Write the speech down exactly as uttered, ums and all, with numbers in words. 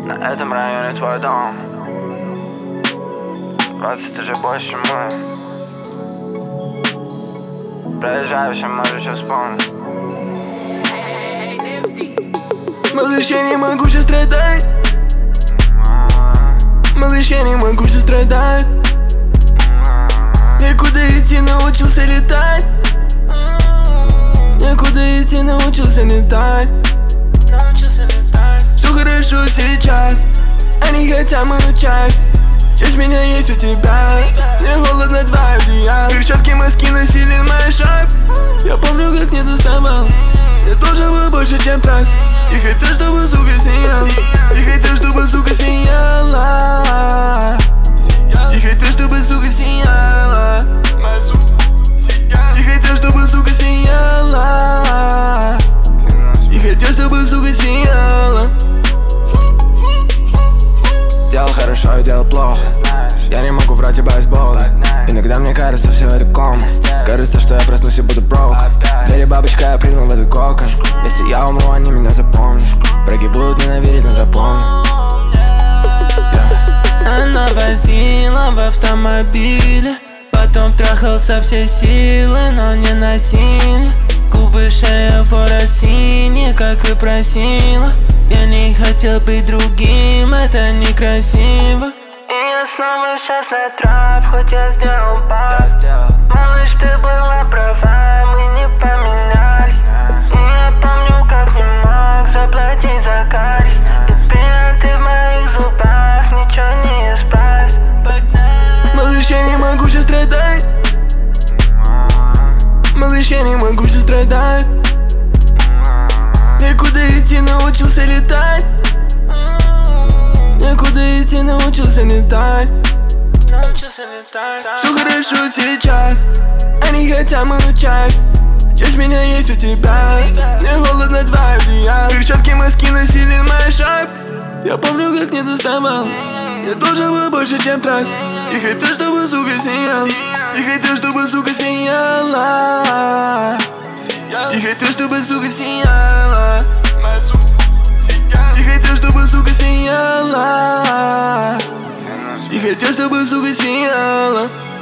На этом районе твой дом. Двадцать уже больше, чем мы. Проезжающим можешь еще вспомнить. Малыш, я не могу сейчас страдать. Малыш, я не могу сейчас страдать. Некуда идти, научился летать. Некуда идти, научился летать. Все хорошо сейчас, они хотят мою часть. Часть меня есть у тебя. Мне холодно, два одеяла. Перчатки, маски носили мои шаг. Я помню, как не доставал. Я тоже был больше, чем трасс. И хотел, чтобы сука сияла. И хотел, чтобы сука сияла. И хотел, чтобы сука сияла. И хотел, чтобы сука сияла. И хотел, чтобы сука сияла. Делал хорошо и делал плохо. Я не могу врать, я боюсь Бога. Иногда мне кажется, все это кома. Кажется, что я проснусь и буду брок. Бери, бабочка, я прыгнул в этот кокон. Если я умру, они меня запомнят. Враги будут ненавидеть, но запомню. yeah. Она возила в автомобиле. Потом трахал со всей силы, но не насильно. Губы, шея, фора синяя, как и просила. Я не хотел быть другим, это некрасиво. И я снова сейчас на трап, хоть я сделал пас. Малыш, ты была права, мы не поменялись. И я помню, как не мог заплатить за кариес. Теперь ты в моих зубах, ничего не исправишь. Малыш, я не могу сейчас страдать. Малыш, я не могу сейчас страдать. Некуда идти, научился летать. Некуда идти, научился летать. Научился летать. Все хорошо сейчас, они хотят мою часть. Часть меня есть у тебя. Мне холодно, два одеяла. Перчатки, маски носили мои шаг. Я помню, как не доставал. Я тоже был больше, чем трасс. И хотел, чтобы сука сияла. И хотел, чтобы сука сияла. И хотел, чтобы сука сияла. И хотел, чтобы сука сияла. И хотел, чтобы сука сияла.